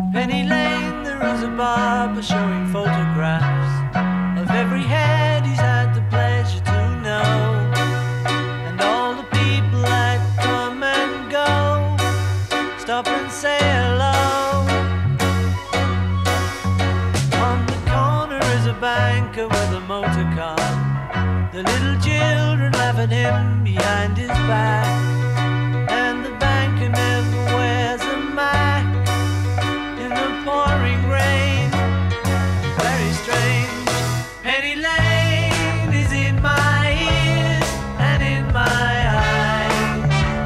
Penny Lane there is a barber showing photographs of every head he's had the pleasure to know, and all the people that come and go stop and say hello. On the corner is a banker with a motor car. The little children laugh at him behind his back, and the banker never wears a Mac in the pouring rain. Very strange. Penny Lane is in my ears and in my eyes.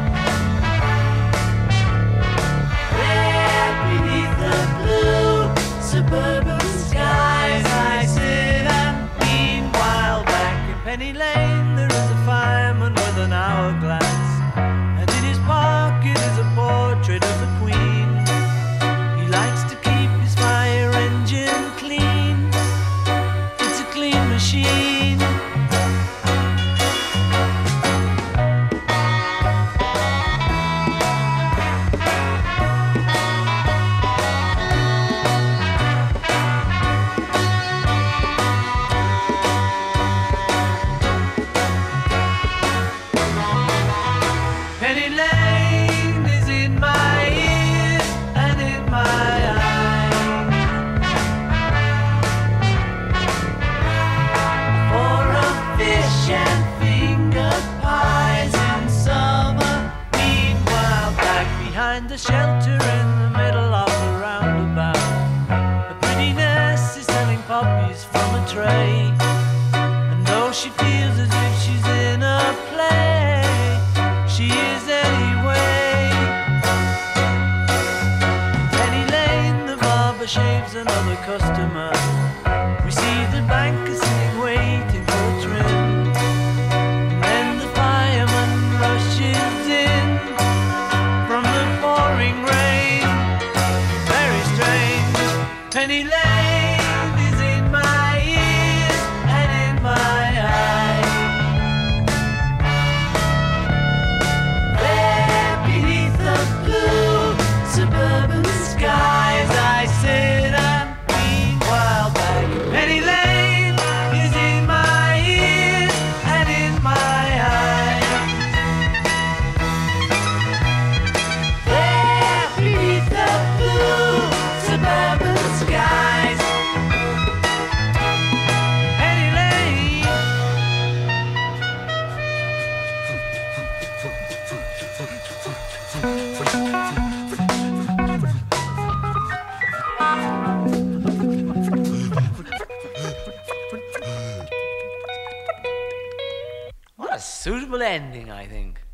There beneath the blue suburban skies I sit and meanwhile back in Penny Lane there is a fireman with an hourglass, and in his pocket is a portrait of the Queen. He likes to keep his fire engine clean. It's a clean machine. Penny Lane is in my ears and in my eyes. For a fish and finger pies in summer. Meanwhile, back behind the shelter in the middle of the roundabout, a pretty nurse is selling puppies from a tray. And though she feels as if she's in a play, she is anyway. Penny Lane, the barber shaves another customer. We see the banker sitting waiting for a trim. And then the fireman rushes in from the pouring rain. Very strange. Penny Lane is in my ears and in my eyes. There beneath the blue suburban skies I sit and meanwhile back. Penny Lane is in my ears and in my eyes. There beneath the blue suburban skies. Penny Lane. What a suitable ending, I think.